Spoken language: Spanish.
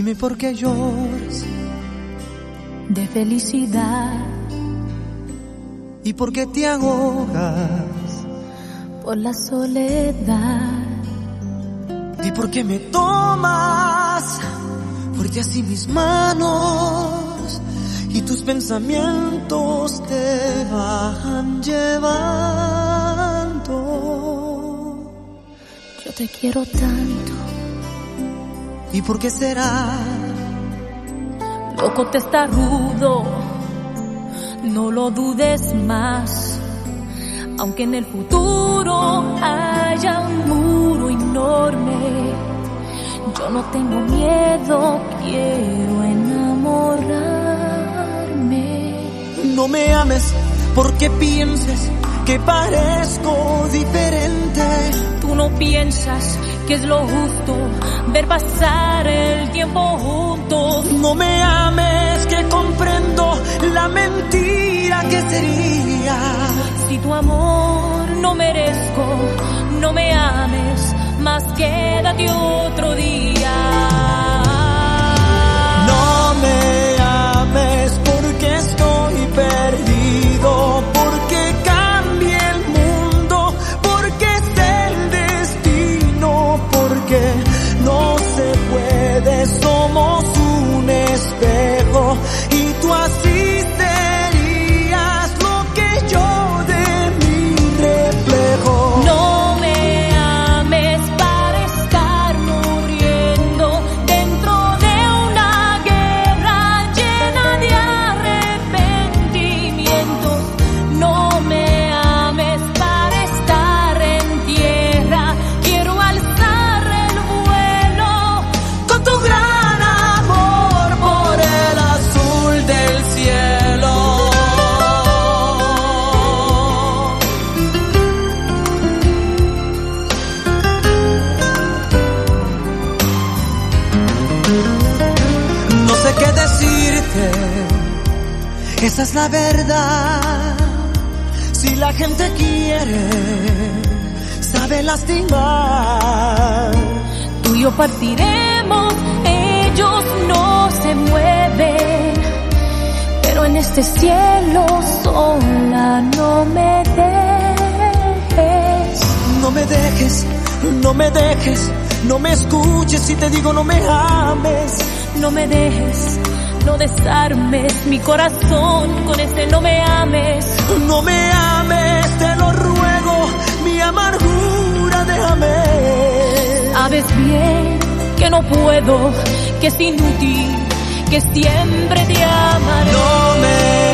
Dime por qué lloras de felicidad y por qué te ahogas por la soledad. Di por qué me tomas fuerte así mis manos y tus pensamientos te van llevando. Yo te quiero tanto. ¿Y por qué será? Loco, te está rudo, no lo dudes más. Aunque en el futuro haya un muro enorme, yo no tengo miedo, quiero enamorarme. No me ames porque pienses que parezco diferente. Tú no piensas que es lo justo ver pasar el tiempo juntos. No me ames que comprendo la mentira que sería. Si tu amor no merezco, no me ames, más quédate otro día. No me ames porque estoy perdido, porque cambie el mundo, porque es el destino, porque no se puede, somos un espejo y tú así serías lo que yo de mi reflejo. No me ames para estar muriendo dentro de una guerra llena de arrepentimientos. No me ames para estar en tierra, quiero alzar el vuelo Con tu gran amor por el azul del cielo. No sé qué decirte, esa es la verdad. Si la gente quiere, sabe lastimar. Tú y yo partiremos, ellos no se mueven, pero en este cielo sola no me dejes. No me dejes, no me dejes, no me escuches si te digo no me ames. No me dejes, no desarmes mi corazón con este no me ames. No me ames, te lo ruego, mi amargura déjame. Sabes bien que no puedo, que es inútil, que siempre te amaré. No me